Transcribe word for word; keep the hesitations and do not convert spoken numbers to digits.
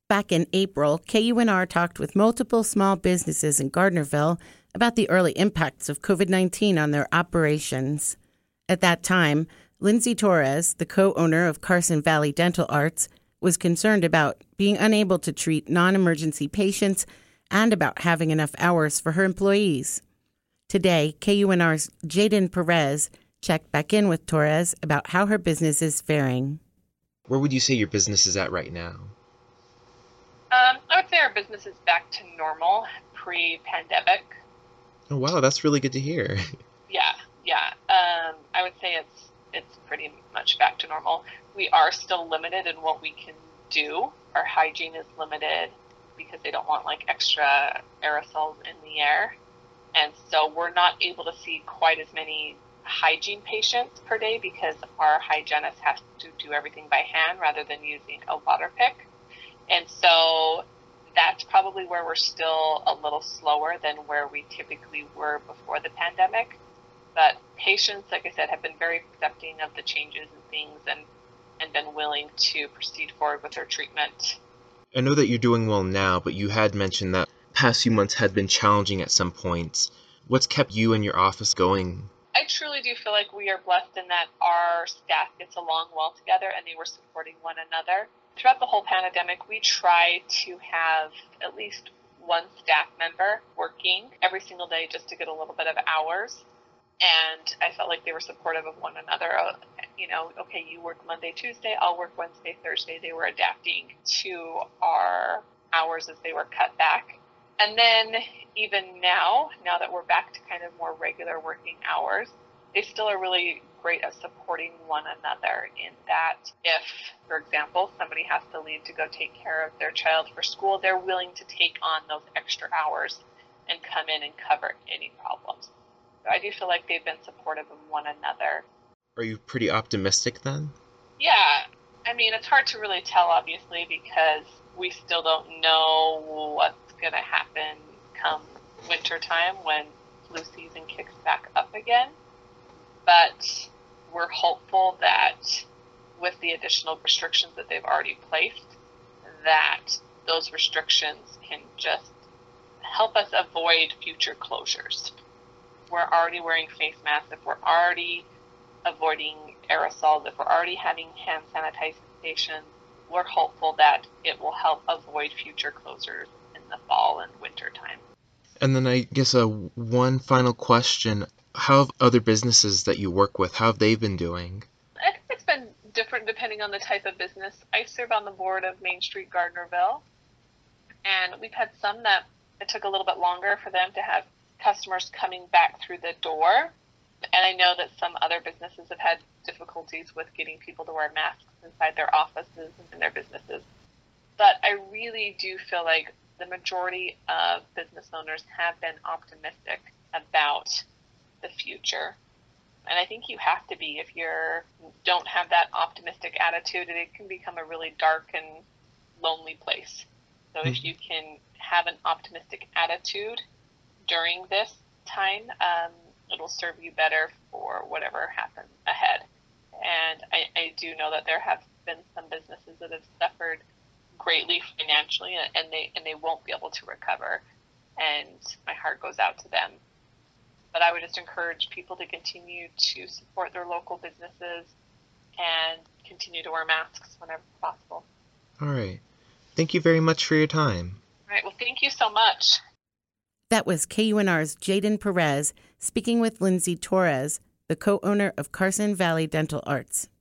Back in April, K U N R talked with multiple small businesses in Gardnerville about the early impacts of covid nineteen on their operations. At that time, Lindsay Torres, the co-owner of Carson Valley Dental Arts, was concerned about being unable to treat non-emergency patients and about having enough hours for her employees. Today, K U N R's Jaden Perez checked back in with Torres about how her business is faring. Where would you say your business is at right now? Um, I would say our business is back to normal, pre-pandemic. Oh, wow, that's really good to hear. Yeah, yeah. Um, I would say it's it's pretty much back to normal. We are still limited in what we can do. Our hygiene is limited because they don't want like extra aerosols in the air. And so we're not able to see quite as many hygiene patients per day because our hygienist has to do everything by hand rather than using a water pick. And so that's probably where we're still a little slower than where we typically were before the pandemic. But patients, like I said, have been very accepting of the changes and things and, and been willing to proceed forward with their treatment. I know that you're doing well now, but you had mentioned that past few months had been challenging at some points. What's kept you and your office going? I truly do feel like we are blessed in that our staff gets along well together and they were supporting one another. Throughout the whole pandemic, we try to have at least one staff member working every single day just to get a little bit of hours. And I felt like they were supportive of one another. You know, okay, you work Monday, Tuesday, I'll work Wednesday, Thursday. They were adapting to our hours as they were cut back. And then even now, now that we're back to kind of more regular working hours, they still are really great at supporting one another in that if, for example, somebody has to leave to go take care of their child for school, they're willing to take on those extra hours and come in and cover any problems. So I do feel like they've been supportive of one another. Are you pretty optimistic then? Yeah. I mean, it's hard to really tell, obviously, because we still don't know what's going to happen come winter time when flu season kicks back up again. But we're hopeful that with the additional restrictions that they've already placed, that those restrictions can just help us avoid future closures. We're already wearing face masks, if we're already avoiding aerosols, if we're already having hand sanitization stations, we're hopeful that it will help avoid future closures in the fall and winter time. And then I guess uh, one final question. How have other businesses that you work with, how have they been doing? I think it's been different depending on the type of business. I serve on the board of Main Street Gardnerville, and we've had some that it took a little bit longer for them to have customers coming back through the door. And I know that some other businesses have had difficulties with getting people to wear masks inside their offices and in their businesses. But I really do feel like the majority of business owners have been optimistic about the future. And I think you have to be. If you don't have that optimistic attitude, it can become a really dark and lonely place. So mm-hmm. if you can have an optimistic attitude during this time, um, it'll serve you better for whatever happens ahead. And I, I do know that there have been some businesses that have suffered greatly financially, and they and they won't be able to recover. And my heart goes out to them. But I would just encourage people to continue to support their local businesses and continue to wear masks whenever possible. All right. Thank you very much for your time. All right. Well, thank you so much. That was K U N R's Jaden Perez speaking with Lindsay Torres, the co-owner of Carson Valley Dental Arts.